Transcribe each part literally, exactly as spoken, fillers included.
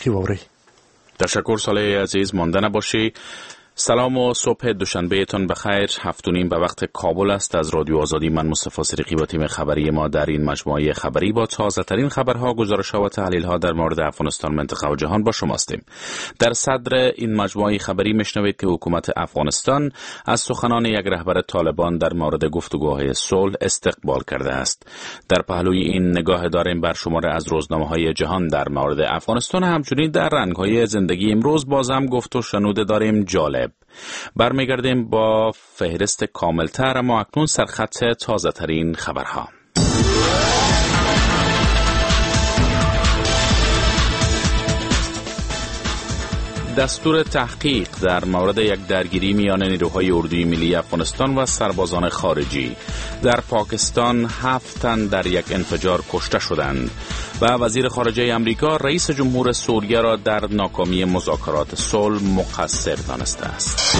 موسیقی واوری. تشکر صالح عزیز، مانده نباشی. سلام و صبح دوشنبه تان بخیر. هفت و نیم به وقت کابل است. از رادیو آزادی من مصطفی صدیقی با تیم خبری ما در این مجموعه خبری با تازه ترین خبرها، گزارش‌ها و تحلیل‌ها در مورد افغانستان، منطقه و جهان با شما هستیم. در صدر این مجموعه خبری میشنوید که حکومت افغانستان از سخنان یک رهبر طالبان در مورد گفتگوهای صلح استقبال کرده است. در پهلوی این نگاه داریم بر شماره از روزنامه‌های جهان در مورد افغانستان، همچنین در رنگ‌های زندگی امروز باز هم گفت و شنود داریم جالب. برمیگردیم با فهرست کاملتر، اما اکنون سرخط تازه ترین خبرها. دستور تحقیق در مورد یک درگیری میان نیروهای اردوی ملی افغانستان و سربازان خارجی. در پاکستان هفت تن در یک انفجار کشته شدند و وزیر خارجه امریکا رئیس جمهور سوریه را در ناکامی مذاکرات صلح مقصر دانسته است.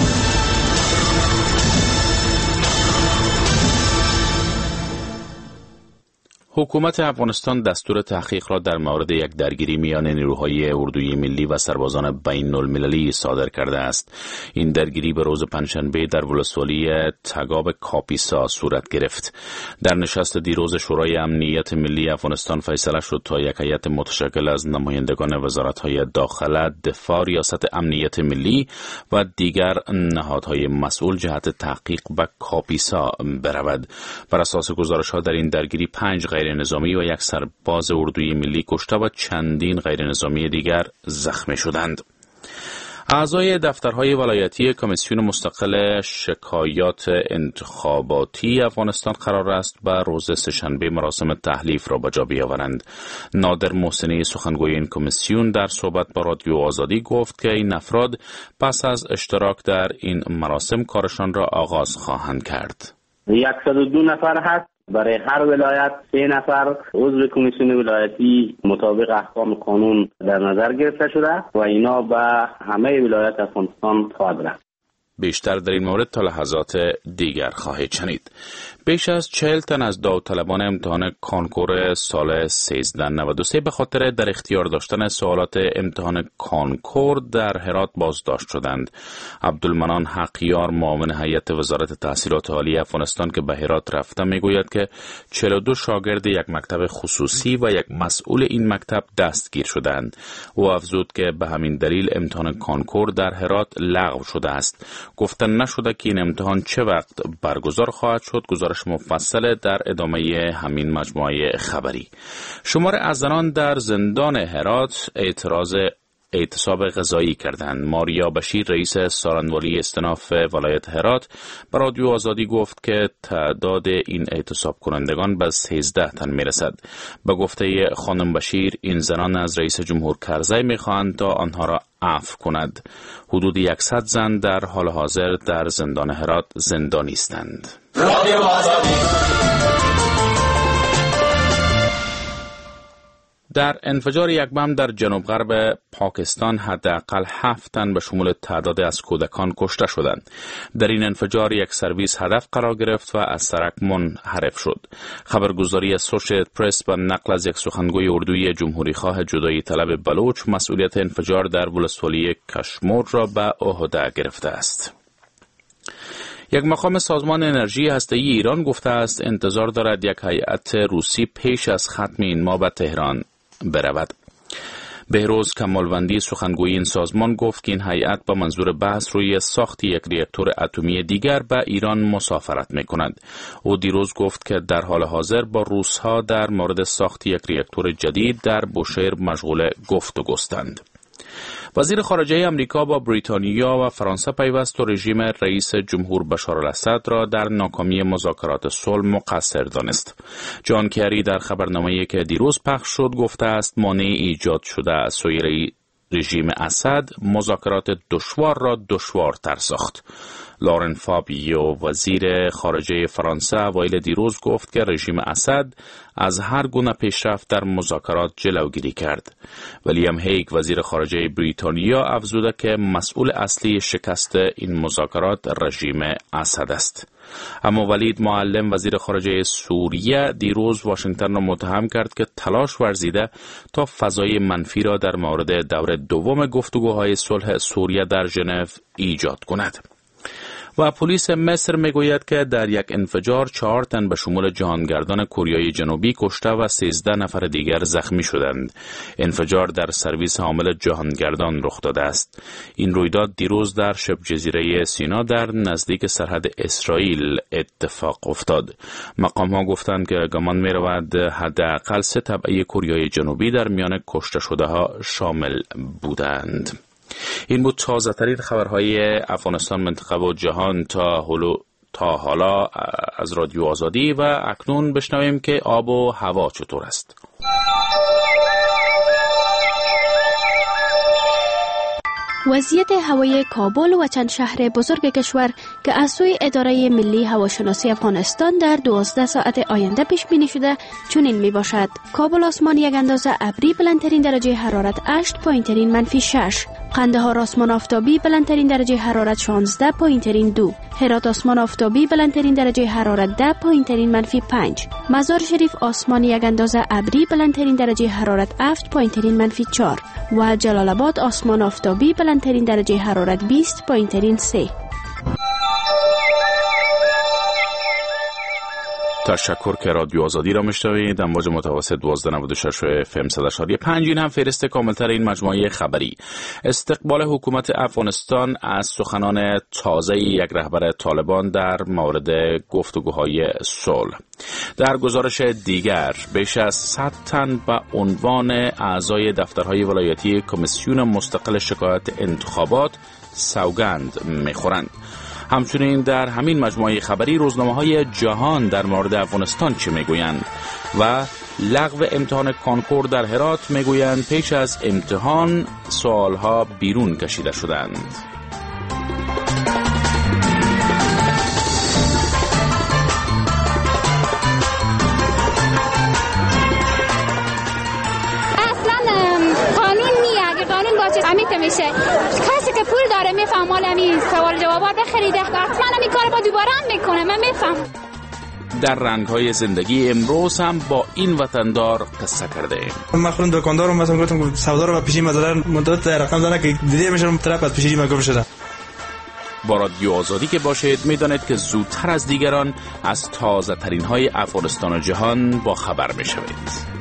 حکومت افغانستان دستور تحقیق را در مورد یک درگیری میان نیروهای اردوی ملی و سربازان بین المللی صادر کرده است. این درگیری به روز پنجشنبه در ولسوالی تگاب کاپیسا صورت گرفت. در نشست دیروز شورای امنیت ملی افغانستان فیصله شد تا یک هیئت متشکل از نمایندگان وزارت‌های داخله، دفاع، ریاست امنیت ملی و دیگر نهادهای مسئول جهت تحقیق به کاپیسا برود. بر اساس گزارش‌ها در این درگیری پنج غیر نظامی و یک سرباز اردوی ملی کشته و چندین غیر نظامی دیگر زخمی شدند. اعضای دفترهای ولایتی کمیسیون مستقل شکایات انتخاباتی افغانستان قرار است به روز سه‌شنبه مراسم تحلیف را به جا بیاورند. نادر محسنی، سخنگوی این کمیسیون، در صحبت با رادیو آزادی گفت که این افراد پس از اشتراک در این مراسم کارشان را آغاز خواهند کرد. صد و دو نفر هست. برای هر ولایت سه نفر عضو کمیسیون ولایتی مطابق احکام قانون در نظر گرفته شده و اینا به همه ولایت افغانستان خواهد رفت. بیشتر در این مورد تا لحظات دیگر خواهید شنید. بیش از چهل تن از داوطلبان امتحان کانکور سال سیزده نود و سه به خاطر در اختیار داشتن سوالات امتحان کانکور در هرات بازداشت شدند. عبدالمنان حقیار، معاون هیئت وزارت تحصیلات عالی افغانستان که به هرات رفته، میگوید که چهل و دو شاگرد یک مکتب خصوصی و یک مسئول این مکتب دستگیر شدند. او افزود که به همین دلیل امتحان کانکور در هرات لغو شده است. گفتن نشده که این امتحان چه وقت برگزار خواهد شد. گزارش مفصل در ادامه همین مجموعه خبری. شمار از زنان در زندان هرات اعتراض اعتصاب غذایی کردند. ماریا بشیر، رئیس سارنوالی استناف ولایت هرات، به رادیو آزادی گفت که تعداد این اعتصاب کنندگان به سیزده تن میرسد. به گفته خانم بشیر، این زنان از رئیس جمهور کرزی میخواهند تا آنها را عفو کند. حدود صد زن در حال حاضر در زندان هرات زندانی هستند. رادیو آزادی. در انفجار یک بم در جنوب غرب پاکستان حداقل هفت تن به شمول تعداد از کودکان کشته شدند. در این انفجار یک سرویس هدف قرار گرفت و از سرک منحرف شد. خبرگزاری اسوسییتد پرس با نقل از یک سخنگوی اردوی جمهوری خواه جدایی طلب بلوچ مسئولیت انفجار در ولسوالی کشمور را به عهده گرفته است. یک مقام سازمان انرژی هسته‌ای ایران گفته است انتظار دارد یک هیئت روسی پیش از ختم این ماه به تهران برود. بهروز کمالوندی، سخنگوی این سازمان، گفت که این هیئت با منظور بحث روی ساخت یک راکتور اتمی دیگر به ایران مسافرت می‌کند. او دیروز گفت که در حال حاضر با روس‌ها در مورد ساخت یک راکتور جدید در بوشهر مشغول گفتگوستند. وزیر خارجه امریکا با بریتانیا و فرانسه پیوست و رژیم رئیس جمهور بشار الاسد را در ناکامی مذاکرات صلح مقصر دانست. جان کری در خبرنامه‌ای که دیروز پخش شد گفته است مانع ایجاد شده از سوی رژیم اسد مذاکرات دشوار را دشوارتر ساخت. لورن فابیو وزیر خارجه فرانسه اوایل دیروز گفت که رژیم اسد از هر گونه پیشرفت در مذاکرات جلوگیری کرد. ویلیام هیگ وزیر خارجه بریتانیا افزوده که مسئول اصلی شکست این مذاکرات رژیم اسد است. اما ولید معلم وزیر خارجه سوریه دیروز واشنگتن را متهم کرد که تلاش ورزیده تا فضای منفی را در مورد دور دوم گفتگوهای صلح سوریه در ژنو ایجاد کند. و پلیس مصر میگوید که در یک انفجار چهار تن به شمول جهانگردان کوریای جنوبی کشته و سیزده نفر دیگر زخمی شدند. انفجار در سرویس حامل جهانگردان رخ داده است. این رویداد دیروز در شبه جزیره سینا در نزدیک سرحد اسرائیل اتفاق افتاد. مقام ها گفتند که گمان می رود حداقل سه تبعه کوریای جنوبی در میان کشته شده ها شامل بودند. این بود تازه ترین خبرهای افغانستان، منطقه و جهان تا حلو تا حالا از رادیو آزادی. و اکنون بشنویم که آب و هوا چطور است. وضعیت هوای کابل و چند شهر بزرگ کشور که از سوی اداره ملی هواشناسی افغانستان در دوازده ساعت آینده پیش بینی شده چنین می باشد: کابل آسمان یک اندازه ابری، بلندترین درجه حرارت هشت، پایینترین منفی شش. قندهار آسمان آفتابی، بلندترین درجه حرارت شانزده، پایینترین دو. هرات آسمان آفتابی، بلندترین درجه حرارت ده، پایینترین منفی پنج. مزار شریف آسمان یک اندازه ابری، بلندترین درجه حرارت هفت، پایینترین منفی چهار. و جلال آباد آسمان آفتابی، بلندترین درجه حرارت بیست، پایینترین سه. تشکر که رادیو آزادی را میشنوید. امواج متوسط دوازده نود و شش اف ام صد و شش پنج. این هم فهرست کاملتر این مجموعه خبری. استقبال حکومت افغانستان از سخنان تازه یک رهبر طالبان در مورد گفتگوهای صلح. در گزارش دیگر بیش از صد تن به عنوان اعضای دفترهای ولایتی کمیسیون مستقل شکایت انتخابات سوگند میخورند. همچنین در همین مجموعه خبری روزنامه‌های جهان در مورد افغانستان چه میگویند و لغو امتحان کانکور در هرات میگویند پیش از امتحان سوالها بیرون کشیده شدند. میشه کسی که پول داره میفهم مال همین سوال جوابات بخریده حتما همین کار با دوباره هم میکنه. من میفهم. در رنگ‌های زندگی امروز هم با این وطندار قصه کرده ایم. من خودم دکاندارم، مثلا گفتم سودا رو پیشی مدارن مدت رقم زدن که دیده میشم طرف از پیشی ما گفت شده. با رادیو آزادی که باشید میدانید که زودتر از دیگران از تازه ترین های افغانستان و جهان با خبر میشوید.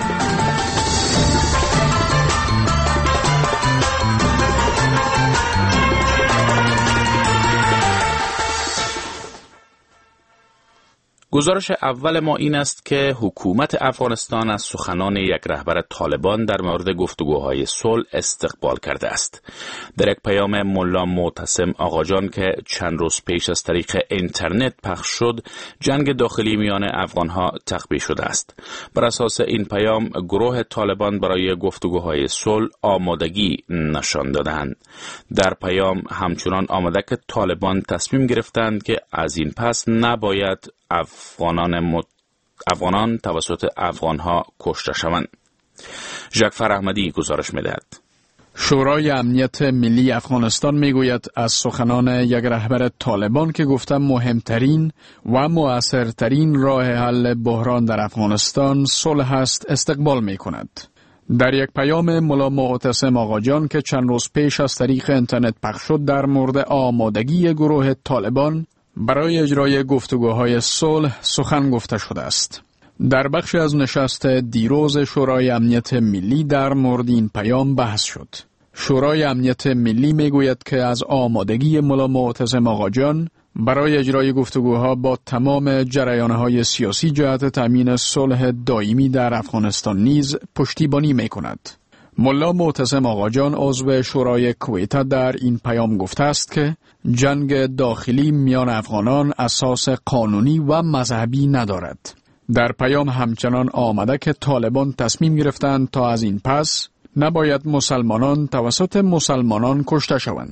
گزارش اول ما این است که حکومت افغانستان از سخنان یک رهبر طالبان در مورد گفتگوهای صلح استقبال کرده است. در یک پیام ملا معتصم آقاجان که چند روز پیش از طریق اینترنت پخش شد، جنگ داخلی میان افغانها تخبیه شده است. بر اساس این پیام گروه طالبان برای گفتگوهای صلح آمادگی نشان دادند. در پیام همچنان آمده که طالبان تصمیم گرفتند که از این پس نباید افغانان مت... افغانان توسط افغانها کشته شوند. ژکفر احمدی گزارش می‌دهد. شورای امنیت ملی افغانستان میگوید از سخنان یک رهبر طالبان که گفته مهمترین و مؤثرترین راه حل بحران در افغانستان صلح است استقبال میکند. در یک پیام ملا معتصم آقاجان که چند روز پیش از طریق اینترنت پخش شد در مورد آمادگی گروه طالبان برای اجرای گفتگوهای صلح سخن گفته شده است. در بخش از نشست دیروز شورای امنیت ملی در مورد این پیام بحث شد. شورای امنیت ملی میگوید که از آمادگی ملا معتصم آقاجان برای اجرای گفتگوها با تمام جریان‌های سیاسی جهت تامین صلح دائمی در افغانستان نیز پشتیبانی میکند. ملا معتصم آقاجان عضو شورای کویت در این پیام گفته است که جنگ داخلی میان افغانان اساس قانونی و مذهبی ندارد. در پیام همچنان آمده که طالبان تصمیم گرفتند تا از این پس نباید مسلمانان توسط مسلمانان کشته شوند.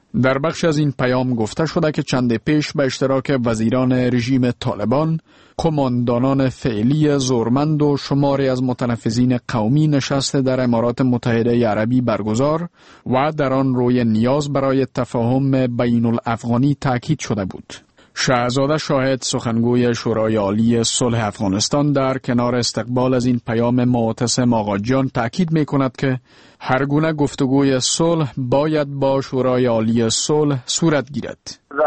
در بخش از این پیام گفته شده که چند پیش به اشتراک وزیران رژیم طالبان، قماندانان فعلی زورمند و شماری از متنفذین قومی نشست در امارات متحده عربی برگزار و در آن روی نیاز برای تفاهم بین الافغانی تاکید شده بود. شهزاده شاهد سخنگوی شورای عالی صلح افغانستان در کنار استقبال از این پیام معتصم آقاجیان تاکید می کند که هر گونه گفتگوی صلح باید با شورای عالی صلح صورت گیرد.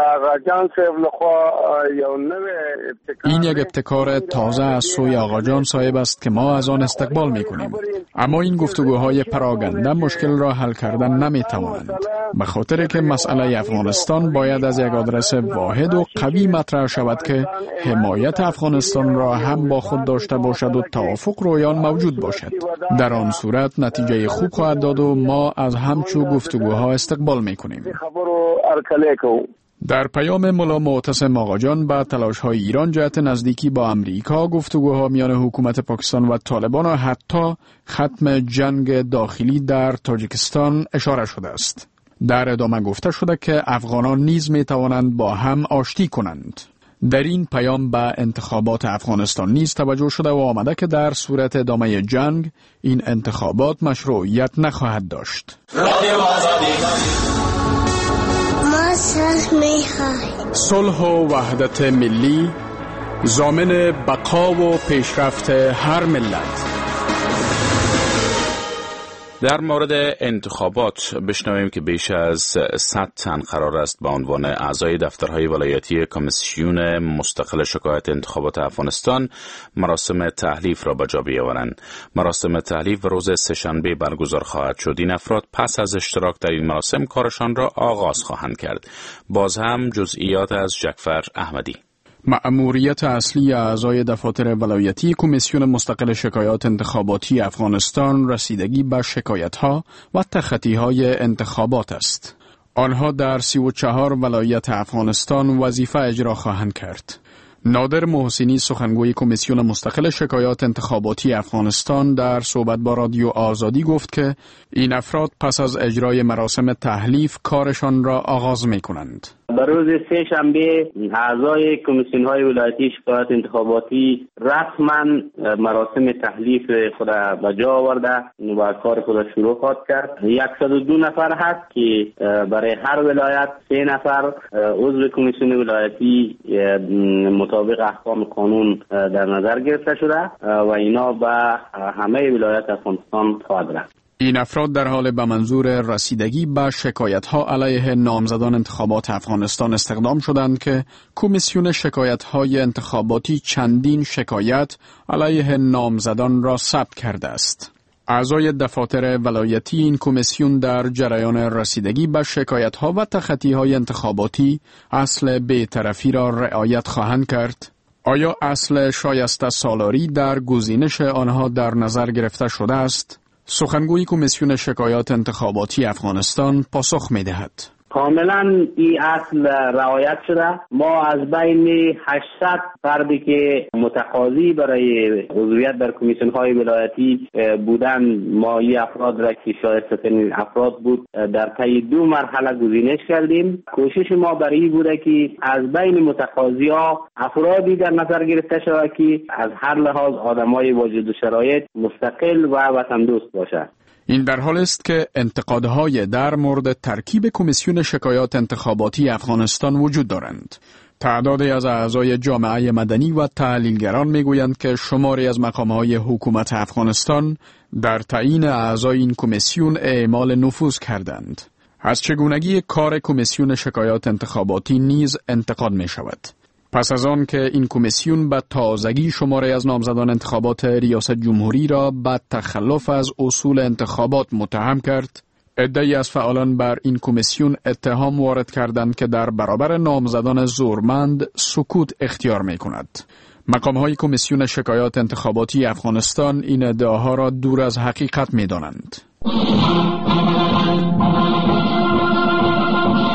این یک ابتکار تازه از سوی آقاجان صاحب است که ما از آن استقبال می کنیم. اما این گفتگوهای پراگنده مشکل را حل کردن نمی توانند. به خاطر که مسئله افغانستان باید از یک آدرس واحد و قوی مطرح شود که حمایت افغانستان را هم با خود داشته باشد و توافق رویان موجود باشد. در آن صورت نتیجه خوب خواهد داد و ما از همچو گفتگوها استقبال می کنیم. در پیام ملا معتصم آقاجان به تلاش‌های ایران جهت نزدیکی با امریکا، گفتگوها میان حکومت پاکستان و طالبان و حتی ختم جنگ داخلی در تاجیکستان اشاره شده است. در ادامه گفته شده که افغانان نیز می توانند با هم آشتی کنند. در این پیام به انتخابات افغانستان نیز توجه شده و آمده که در صورت ادامه جنگ این انتخابات مشروعیت نخواهد داشت. صلح و وحدت ملی ضامن بقا و پیشرفت هر ملت. در مورد انتخابات بشنویم که بیش از صد تن قرار است به عنوان اعضای دفترهای ولایتی کمیسیون مستقل شکایت انتخابات افغانستان مراسم تحلیف را به جا بیاورند. مراسم تحلیف روز سه‌شنبه برگزار خواهد شد. این افراد پس از اشتراک در این مراسم کارشان را آغاز خواهند کرد. باز هم جزئیات از جعفر احمدی. مأموریت اصلی اعضای دفاتر ولایتی کمیسیون مستقل شکایات انتخاباتی افغانستان رسیدگی به شکایت‌ها و تخطی‌های انتخابات است. آنها در سی و چهار ولایت افغانستان وظیفه اجرا خواهند کرد. نادر محسنی سخنگوی کمیسیون مستقل شکایات انتخاباتی افغانستان در صحبت با رادیو آزادی گفت که این افراد پس از اجرای مراسم تحلیف کارشان را آغاز می کنند. در روز سه شنبه اعضای کمیسیون های ولایتی شکایات انتخاباتی رسما مراسم تحلیف خود به جا آورده و کار خود شروع خواهد کرد. صد و دو نفر هست که برای هر ولایت سه نفر عضو کمیسیون ولایتی مطابق احکام قانون در نظر گرفته شده و اینا به همه ولایت افغانستان خواهد رفت. این افراد در حال به منظور رسیدگی به شکایت‌ها علیه نامزدان انتخابات افغانستان استخدام شدند که کمیسیون شکایت‌های انتخاباتی چندین شکایت علیه نامزدان را ثبت کرده است. اعضای دفاتر ولایتی این کمیسیون در جریان رسیدگی به شکایت‌ها و تخطی‌های انتخاباتی اصل بی‌طرفی را رعایت خواهند کرد. آیا اصل شایسته سالاری در گزینش آنها در نظر گرفته شده است؟ سخنگوی کمیسیون شکایات انتخاباتی افغانستان پاسخ می دهد. کاملا این اصل رعایت شده. ما از بین هشتصد فردی که متقاضی برای عضویت در کمیسیون های ولایتی بودن، ما این افراد را که شایسته ترین افراد بود در طی دو مرحله گزینش کردیم. کوشش ما برای این بوده که از بین متقاضی ها افرادی در نظر گرفته شود که از هر لحاظ آدمای واجد و شرایط مستقل و وطن دوست باشد. این در حال است که انتقادهای در مورد ترکیب کمیسیون شکایات انتخاباتی افغانستان وجود دارند. تعدادی از اعضای جامعه مدنی و تحلیلگران میگویند که شماری از مقامهای حکومت افغانستان در تعیین اعضای این کمیسیون اعمال نفوذ کردند. از چگونگی کار کمیسیون شکایات انتخاباتی نیز انتقاد می شود. پس از آن که این کمیسیون به تازگی شماره از نامزدان انتخابات ریاست جمهوری را به تخلف از اصول انتخابات متهم کرد، عده‌ای از فعالان بر این کمیسیون اتهام وارد کردند که در برابر نامزدان زورمند سکوت اختیار می کند. مقام‌های کمیسیون شکایات انتخاباتی افغانستان این ادعاها را دور از حقیقت می دانند.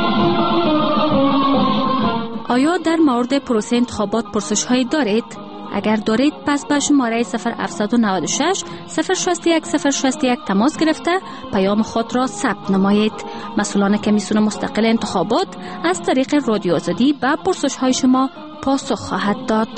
آیا در مورد پروسه انتخابات پرسش‌هایی دارید؟ اگر دارید پس به شماره صفر هفت نه شش صفر شش یک صفر شش یک تماس گرفته پیام خود را ثبت نمایید. مسئولان کمیسیون مستقل انتخابات از طریق رادیو آزادی به پرسش های شما پاسخ خواهد داد.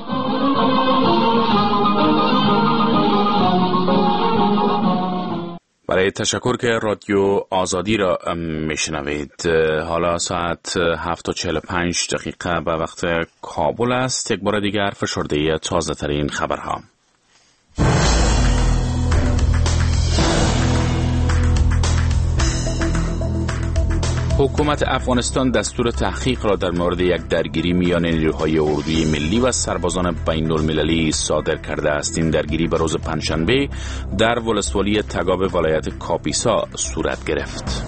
برای تشکر که رادیو آزادی را میشنوید. حالا ساعت هفت و چهل و پنج دقیقه به وقت کابل است. یک بار دیگر فشرده تازه ترین خبرها. حکومت افغانستان دستور تحقیق را در مورد یک درگیری میان نیروهای اردوی ملی و سربازان بین المللی صادر کرده است. این درگیری به روز پنجشنبه در ولسوالی تگاب ولایت کاپیسا صورت گرفت.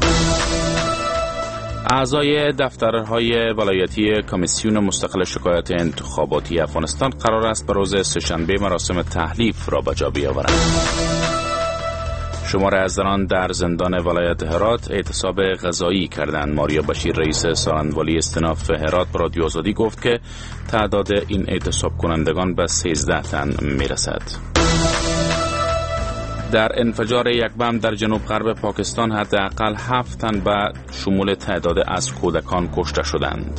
اعضای دفترهای ولایتی کمیسیون مستقل شکایات انتخاباتی افغانستان قرار است به روز سه‌شنبه مراسم تحلیف را به جا بیاورند. شماره از زنان در زندان ولایت هرات اعتصاب غذایی کردند. ماریا بشیر رئیس سالن‌والی استناف هرات به رادیو آزادی گفت که تعداد این اعتصاب کنندگان به سیزده تن میرسد. در انفجار یک بم در جنوب غرب پاکستان حداقل هفت تن به شمول تعداد از کودکان کشته شدند.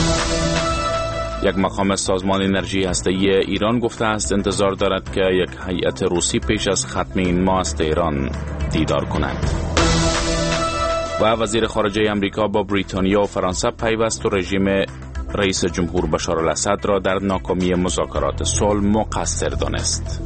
یک مقام سازمان انرژی هسته‌ای ایران گفته است انتظار دارد که یک هیئت روسی پیش از ختم این ماه از تهران دیدار کند. و وزیر خارجه امریکا با بریتانیا و فرانسه پیوست و رژیم رئیس جمهور بشار الاسد را در ناکامی مذاکرات صلح مقصر دانست.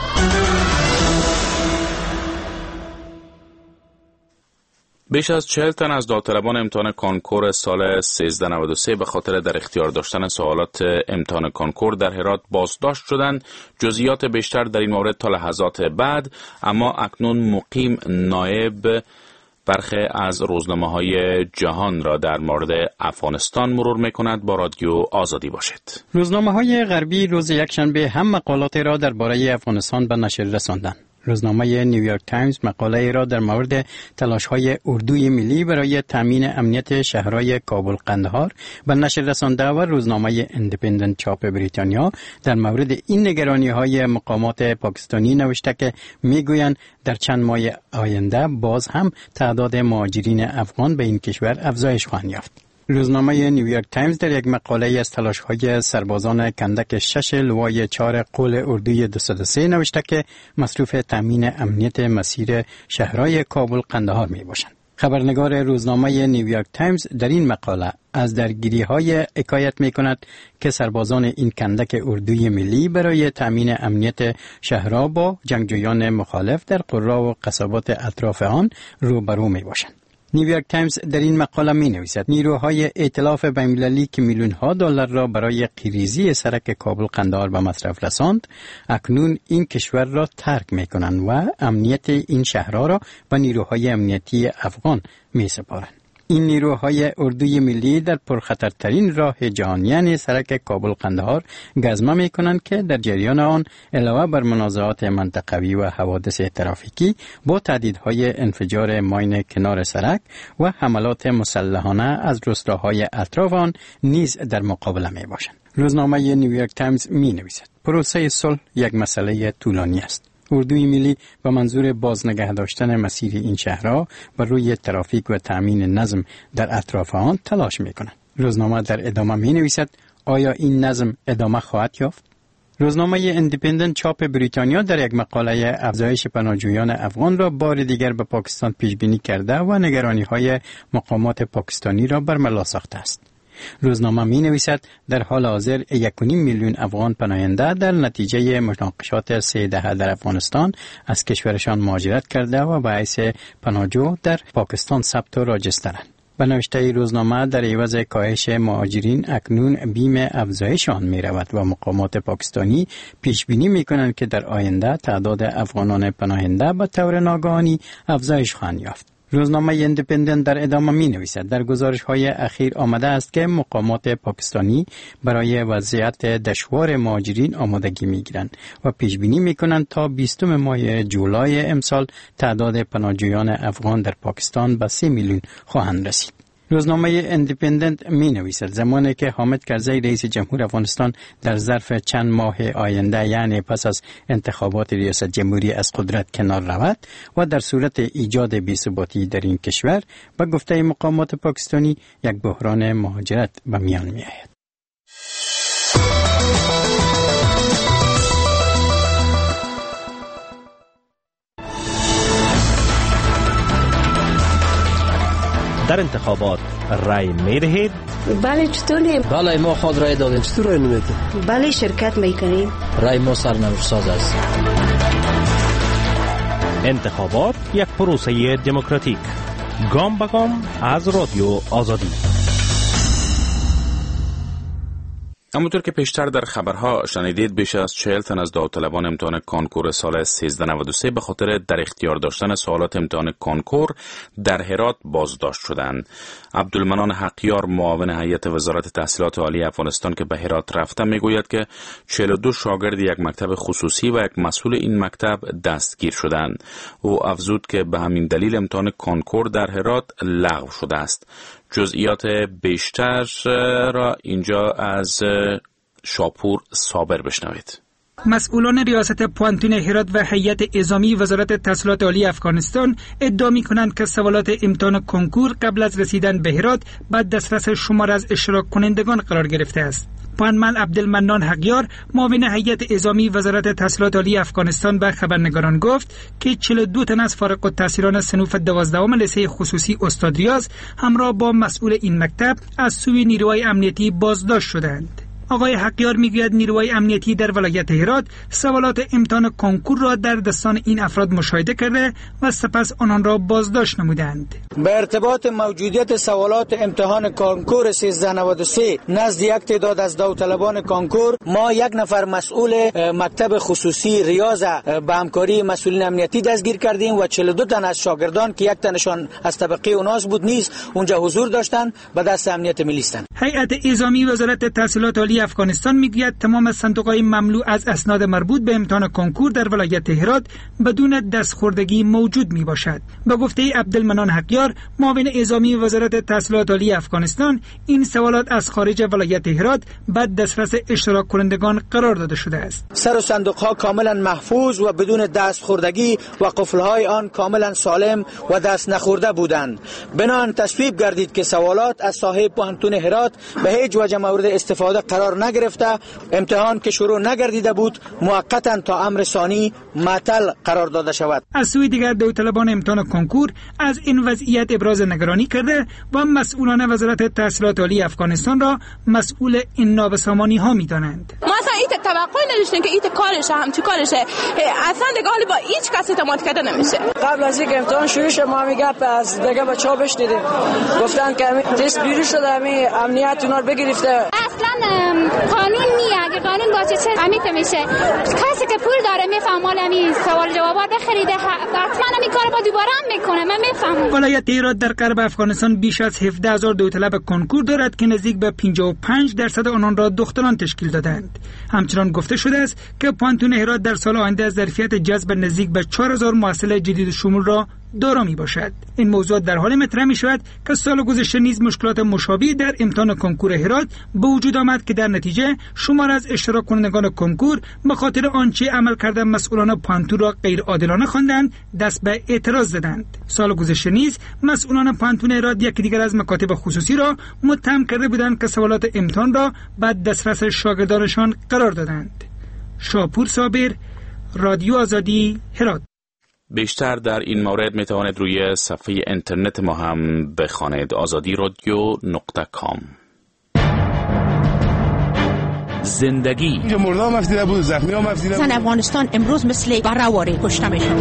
بیش از چهل تن از داوطلبان امتحان کانکور سال سیزده نود و سه به خاطر در اختیار داشتن سوالات امتحان کانکور در هرات بازداشت شدند. جزئیات بیشتر در این مورد تا لحظات بعد، اما اکنون مقیم نایب برخی از روزنامه‌های جهان را در مورد افغانستان مرور می‌کند. با رادیو آزادی باشید. روزنامه‌های غربی روز یکشنبه هم مقالات را درباره افغانستان به نشر رساندند. روزنامه نیویورک تایمز مقاله را در مورد تلاش‌های اردوی ملی برای تامین امنیت شهرهای کابل قندهار به نشر رسانده و روزنامه ایندیپندنت چاپ بریتانیا در مورد این نگرانی‌های مقامات پاکستانی نوشته که می‌گویند در چند ماه آینده باز هم تعداد مهاجرین افغان به این کشور افزایش خواهد یافت. روزنامه نیویورک تایمز در یک مقاله از تلاش‌های سربازان کندک شش لوای چهار قول اردوی دویست و سه نوشته که مصروف تامین امنیت مسیر شهرهای کابل قندهار می باشند. خبرنگار روزنامه نیویورک تایمز در این مقاله از درگیری‌های حکایت می‌کند که سربازان این کندک اردوی ملی برای تامین امنیت شهرها با جنگجویان مخالف در قرا و قصابات اطراف آن روبرو می‌باشند. نیویورک تایمز در این مقاله می نویسد نیروهای ائتلاف بین‌المللی که میلیون ها دلار را برای قیریزی سرک کابل قندهار به مصرف رساند اکنون این کشور را ترک می کنند و امنیت این شهرها را به نیروهای امنیتی افغان می سپارند. این نیروهای اردوی ملی در پرخطرترین راه جهانی یعنی سرک کابل قندهار گزمه می کنند که در جریان آن علاوه بر منازعات منطقوی و حوادث ترافیکی با تهدیدهای انفجار ماین کنار سرک و حملات مسلحانه از روستاهای اطراف آن نیز در مقابله می باشند. روزنامه نیویورک تایمز می نویسد پروسه صلح یک مسئله طولانی است. اردوی ملی به منظور بازنگه داشتن مسیر این شهرها و روی ترافیک و تأمین نظم در اطراف آن تلاش می‌کند. روزنامه در ادامه می‌نویسد آیا این نظم ادامه خواهد یافت؟ روزنامه ایندیپندنت چاپ بریتانیا در یک مقاله افزایش پناهجویان افغان را بار دیگر به پاکستان پیش بینی کرده و نگرانی‌های مقامات پاکستانی را برملا ساخته است. روزنامه می نویسد در حال حاضر یک و نیم میلیون افغان پناهنده در نتیجه مناقشات سه دهه در افغانستان از کشورشان مهاجرت کرده و به حیث پناهجو در پاکستان ثبت و راجسترند. به نوشته روزنامه در عوض کاهش مهاجرین اکنون بیم افزایش آن می رود و مقامات پاکستانی پیش بینی می کنند که در آینده تعداد افغانان پناهنده به طور ناگهانی افزایش خواهند یافت. روزنامه ایندیپندنت در ادامه می نویسد در گزارش های اخیر آمده است که مقامات پاکستانی برای وضعیت دشوار مهاجرین آمادگی می گیرند و پیش بینی می کنند تا بیستم ماه جولای امسال تعداد پناهجویان افغان در پاکستان به سه میلیون خواهند رسید. روزنامه اندیپندنت می نویسد زمانی که حامد کرزی رئیس جمهور افغانستان در ظرف چند ماه آینده یعنی پس از انتخابات ریاست جمهوری از قدرت کنار رود و در صورت ایجاد بی‌ثباتی در این کشور به گفته مقامات پاکستانی یک بحران مهاجرت به میان می آید. در انتخابات رای می دهید؟ بله. چطوری؟ بله ما خود رای دادیم. چطور رای نمیدید؟ بله شرکت میکنیم. رای ما سرنوشت ساز است. انتخابات یک پروسه دموکراتیک، گام به گام از رادیو آزادی. همونطور که پیشتر در خبرها شنیدید، بیش از چهل تن از داوطلبان امتحان کانکور سال سیزده نود و سه به خاطر در اختیار داشتن سوالات امتحان کانکور در هرات بازداشت شدند. عبدالمنان حقیار، معاون هیئت وزارت تحصیلات عالی افغانستان که به هرات رفته، میگوید که چهل و دو شاگرد یک مکتب خصوصی و یک مسئول این مکتب دستگیر شدند. او افزود که به همین دلیل امتحان کانکور در هرات لغو شده است. جزئیات بیشتر را اینجا از شاپور صابر بشنوید. مسئولان ریاست پوانتون هرات و هیئت اعزامی وزارت تحصیلات عالی افغانستان ادعا می‌کنند که سوالات امتحان کنکور قبل از رسیدن به هرات بعد دسترس شمار از اشتراک کنندگان قرار گرفته است. پانمل عبدالمنان حقیار، معاون هیئت اعزامی وزارت تحصیلات عالی افغانستان به خبرنگاران گفت که چهل و دو تن از فارغ التحصیلان صنوف دوازدهم لیسه خصوصی استاد ریاض همراه با مسئول این مکتب از سوی نیروهای امنیتی بازداشت شدند. آقای حقیار میگوید نیروهای امنیتی در ولایت هرات سوالات امتحان کنکور را در دستان این افراد مشاهده کرده و سپس آنان را بازداشت نمودند. به ارتباط موجودیت سوالات امتحان کنکور سیزده نود و سه نزد یک تعداد از داوطلبان کنکور، ما یک نفر مسئول مکتب خصوصی ریاض به همکاری مسئولین امنیتی دستگیر کردیم و چهل و دو تن از شاگردان که یک تنشان از طبقه اوناس بود نیز اونجا حضور داشتند به دست امنیت ملی هستند. هیئت اعزامی وزارت تحصیلات عالی افغانستان میگوید تمام صندوق‌های مملو از اسناد مربوط به امتحان کنکور در ولایت هرات بدون دستخوردگی موجود می باشد. به گفته عبدالمنان حقیار، معاون اعزامی وزارت تحصیلات عالی افغانستان، این سوالات از خارج ولایت هرات بعد دسترس اشتراک کنندگان قرار داده شده است. سر و صندوق‌ها کاملا محفوظ و بدون دستخوردگی و قفل‌های آن کاملا سالم و دست نخورده بودند. بنابراین تصویب گردید که سوالات از صاحب پوانتون هرات به هیچ وجه مورد استفاده قرار نگرفته. امتحان که شروع نگردیده بود موقتا تا امر ثانی معطل قرار داده شود. از سوی دیگر داوطلبان امتحان کنکور از این وضعیت ابراز نگرانی کرده و مسئولان وزارت تحصیلات عالی افغانستان را مسئول این نابسامانی ها می‌دانند. ما اصلا این توقع نداشتیم که این کارشه هم تو کارشه، اصلا دیگه با هیچ کس اعتماد کرده نمیشه. قبل از اینکه امتحان شروع شه ما میگه از دیگه بچه‌ها بشنیدیم گفتن که تست بیرون شده، همین امنیت اونا رو بگرفته. اصلا قانون نیه، اگه قانون باشه چه امیت میشه. کسی که پول داره میفهمه همین سوال جوابات بخریده حتما همین کارو با دوباره هم میکنه. من میفهمم. ولایت هرات در غرب افغانستان بیش از هفده هزار داوطلب کنکور دارد که نزدیک به پنجاه و پنج درصد آنان را دختران تشکیل دادند. همچنان گفته شده است که پوانتون هرات در سال آینده از ظرفیت جذب نزدیک به چهار هزار محصل جدید شمول را دارا می باشد. این موضوع در حال مطرح می شود که سال گذشته نیز مشکلات مشابهی در امتحان کنکور هرات به وجود آمد که در نتیجه شمار از اشتراک کنندگان کنکور به خاطر آنچه عمل کرده مسئولان پوانتون را غیر عادلانه خواندند دست به اعتراض زدند. سال گذشته نیز مسئولان پوانتون هرات یکی دیگر از مکاتب خصوصی را متهم کرده بودند که سوالات امتحان را بعد دسترس شاگردانشان قرار دادند. شاپور صابر، رادیو آزادی، هرات. بیشتر در این مورد می توانید روی صفحه اینترنت ما هم بخوانید: آزادی رادیو نقطه کام. زندگی اینجا مردم مفدیده بود، زخمی ها مفدیده بود. زن افغانستان امروز مثل برهواری کشته میشن.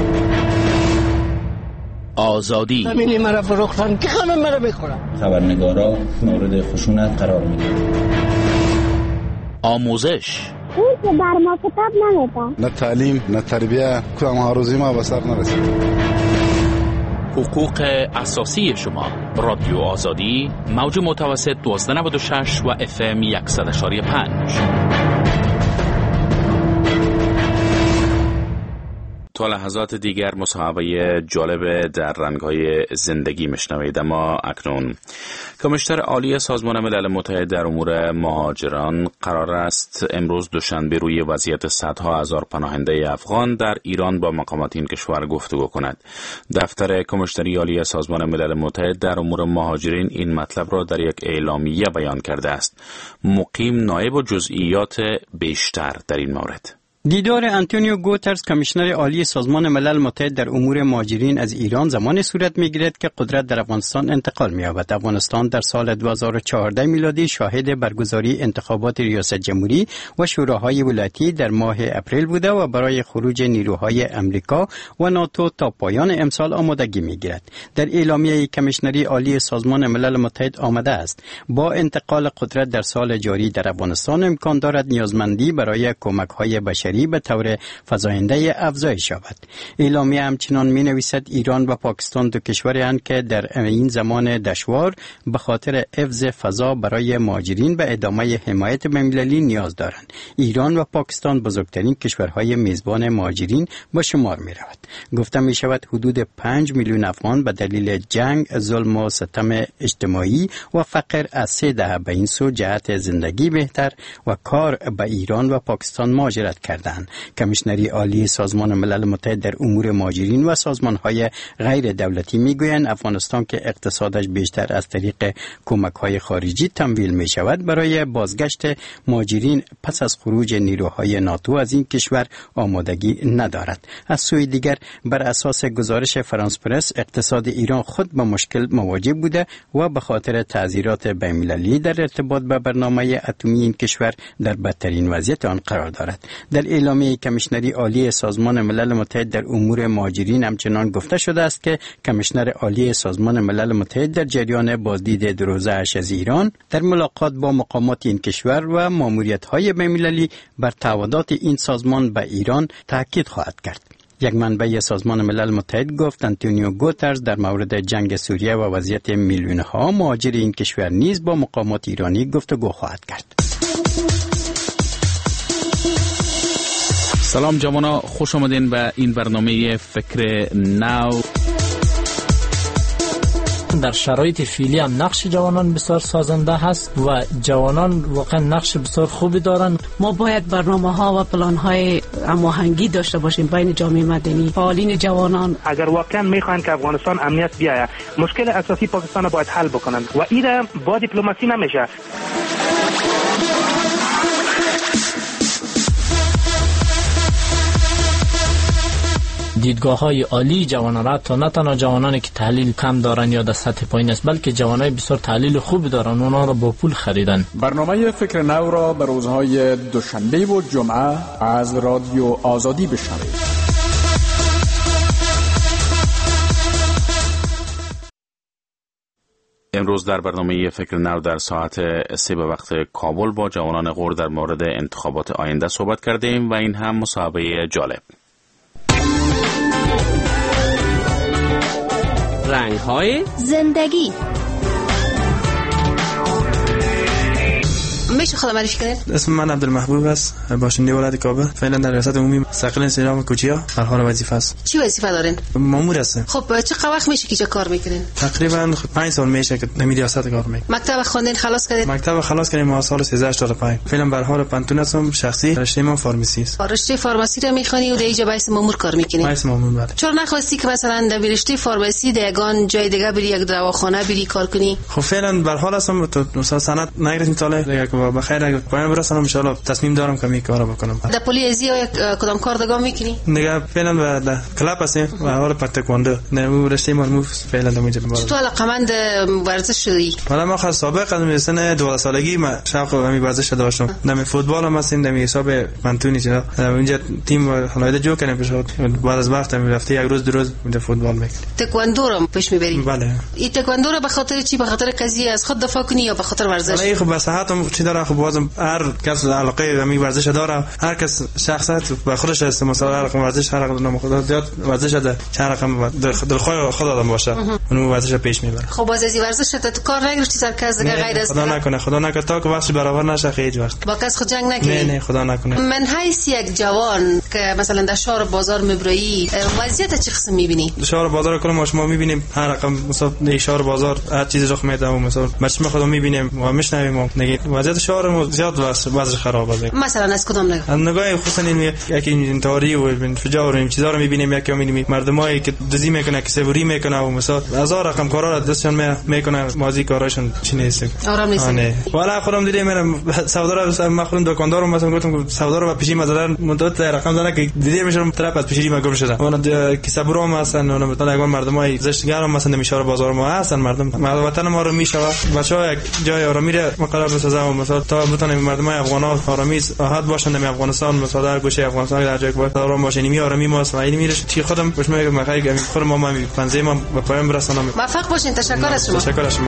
آزادی همینی مرا فروختن که همه مرا میخورن. خبرنگارا مورد خشونت قرار میگیرن. آموزش اون که بر ما کتاب نمیدن. نه تعلیم نه تربیه، کدام هاروزی ما به سر نرسید. حقوق اساسی شما. رادیو آزادی، موج متوسط دوازده نود و شش و اف ام صد و یک و پنج. تا لحظات دیگر مصاحبه جالب در رنگ‌های زندگی میشنوید. اما اکنون کمیشنر عالی سازمان ملل متحد در امور مهاجران قرار است امروز دوشنبه روی وضعیت صدها هزار پناهنده افغان در ایران با مقامات این کشور گفتگو کند. دفتر کمیشنری عالی سازمان ملل متحد در امور مهاجرین این مطلب را در یک اعلامیه بیان کرده است. مقیم نایب و جزئیات بیشتر در این مورد. دیدار آنتونیو گوترز کمیشنر عالی سازمان ملل متحد در امور مهاجرین از ایران زمانی صورت می‌گیرد که قدرت در افغانستان انتقال می‌یابد. افغانستان در سال دو هزار و چهارده میلادی شاهد برگزاری انتخابات ریاست جمهوری و شوراهای ولایتی در ماه اپریل بوده و برای خروج نیروهای امریکا و ناتو تا پایان امسال آمادگی می‌گیرد. در اعلامیه کمیشنری عالی سازمان ملل متحد آمده است با انتقال قدرت در سال جاری در افغانستان امکان دارد نیازمندی برای کمک‌های بشری به طور فزاینده افزایش یابد. اعلامیه همچنان می نویسد ایران و پاکستان دو کشورند که در این زمان دشوار به خاطر حفظ فضا برای مهاجرین به ادامه حمایت بین‌المللی نیاز دارند. ایران و پاکستان بزرگترین کشورهای میزبان مهاجرین به شمار می رود. گفته می شود حدود پنج میلیون افغان به دلیل جنگ، ظلم و ستم اجتماعی و فقر از سه دهه به این سو جهت زندگی بهتر و کار به ایران و پاکستان مهاجرت کردند. کمیشنری عالی سازمان ملل متحد در امور مهاجرین و سازمان‌های غیر دولتی میگویند افغانستان که اقتصادش بیشتر از طریق کمک‌های خارجی تمویل می‌شود برای بازگشت مهاجرین پس از خروج نیروهای ناتو از این کشور آمادگی ندارد. از سوی دیگر بر اساس گزارش فرانس پرس اقتصاد ایران خود با مشکل مواجه بوده و به خاطر تعذیرات بین‌المللی در ارتباط با برنامه اتمی این کشور در بدترین وضعیت آن قرار دارد. در اعلامیه کمیشنری عالی سازمان ملل متحد در امور مهاجرین همچنان گفته شده است که کمیشنر عالی سازمان ملل متحد در جریان بازدید دو روزه اش از ایران در ملاقات با مقامات این کشور و ماموریت‌های بین‌المللی بر تعهدات این سازمان به ایران تاکید خواهد کرد. یک منبع سازمان ملل متحد گفت آنتونیو گوترز در مورد جنگ سوریه و وضعیت میلیون‌ها مهاجر این کشور نیز با مقامات ایرانی گفتگو خواهد کرد. سلام جوانا، خوش آمدین به این برنامه فکر نو. در شرایط فعلی هم نقش جوانان بسیار سازنده هست و جوانان واقعا نقش بسیار خوبی دارند. ما باید برنامه ها و پلان های هماهنگی داشته باشیم بین جامعه مدنی، فعالین جوانان. اگر واقعا میخواین که افغانستان امنیت بیاید، مشکل اساسی پاکستان باید حل بکنند و این با دیپلماسی نمیشه. دیدگاه های عالی جوانان را تا نه تنها جوانانی که تحلیل کم دارن یا در سطح پایین است بلکه جوانای بسیار تحلیل خوب دارن اونا را با پول خریدن. برنامه فکر نو را به روزهای دوشنبه و جمعه از رادیو آزادی بشنوید. امروز در برنامه فکر نو در ساعت سه به وقت کابل با جوانان غور در مورد انتخابات آینده صحبت کردیم و این هم مصاحبه جالب. رنگ‌های زندگی. میشه خودم معرفی کنید؟ اسم من عبدالمحبوب است، باشنده ولایت کابل. فعلا در ریاست عمومی ساکن سیرام کوچیا در حال وظیفه است. چی وظیفه دارین؟ مأمور هستم. خب چه وقت میشه که چه کار میکنین؟ تقریبا پنج سال میشه که نمی ریاست کار میکنم. مکتب خواندین خلاص کردین؟ مکتب خلاص کردیم ما سال سیزده هشتاد و پنج. فعلا به حال پنتون هستم، شخصی رشته من فارمسی است. رشته فارمسی رو میخونی و در اینجا باعث مأمور کار میکنی؟ باعث مأمور بله. چرا نخواستی که مثلا در رشته فارمسی در یگان جای دیگه بری، یک دواخانه بری کار کنی؟ خب فعلا به حال هستم تو مثلا سند نگرفتم تا دیگه که بخیر پایان برسونم ان شاء الله تصمیم دارم که می کارو بکنم. در پلیسی یا کدام کار دگاه میکنی؟ دیگه فعلا در کلاب هستم و حالا پتکواندو نه رشته مرموز فعلا دمیجه بابا. تو علاقمند ورزش شدی؟ حالا ما خاص سابق از سن دوازده سالگی ما شوق همین ورزش داشتم. دم فوتبال هم هستم، دم حساب پنتونی چرا اونجا تیم حالا جو کنیم بشود بعد از وقت می رفته یک روز دو روز اونجا فوتبال میکنیم. تکواندو رو پیش میبری؟ بله. این تکواندو رو به خاطر چی؟ به خاطر قضیه از خود دفاع کنی یا به خاطر ورزش؟ ولی خب صحتم چی داره، خب بازم هر کس علاقه به می ورزش داره، هر کس شخصیت به خودش است، مثلا رقم ورزش هر رقم خدا زیاد ورزش ده چند رقم دل خود خود آدم باشه اون ورزش پیش میبره. خب باز از ورزش تو کار نگرفتی سر کس دیگه غیر از خدا نکنه خدا نکنه تا که وقتی برابر نشه هیچ وقت با کس خود جنگ نکنی؟ نه نه خدا نکنه. من حیث یک جوان که مثلا در شهر بازار میبری وضعیت چه قسم میبینی؟ شهر بازار کل ما شما میبینیم هر رقم مثلا در شهر بازار هر چیزی رخ میده و مثلا مچم خودم میبینیم و میشنویم نگید وضعیت شهر ما زیاد وضعش خرابه. مثلا از کدام نگاه؟ نگاه خصوصا این یکی این تاری و انفجار و این چیزا رو میبینیم یکی میبینیم مردمایی که دزی میکنه که سبوری میکنه و مثلا هزار رقم کارا دستشون میکنه مازی کاراشون چی نیست آرام نیست. والا خودم دیدم من سودا رو ما خودم دکاندارم مثلا گفتم سودا رو پیشی مدادن مدت رقم دادن که دیدم میشم طرف از پیشی ما گم شده اون که صبرام هستن اون مثلا اگر مردمای زشتگرم مثلا میشاره بازار ما هستن مردم وطن ما رو میشوه بچه‌ها یک جای آرامی رو مقرر بسازن مثلا تا بتونن مردمای افغان‌ها آرامی راحت باشن در افغانستان مثلا در گوشه افغانستان در جای باید آرام باشن می آرامی ما اسماعیل میره چی خودم خوش میگم خیلی خودم ما می پنځه ما به پایان برسونم. موفق باشین. تشکر از شما. تشکر از شما.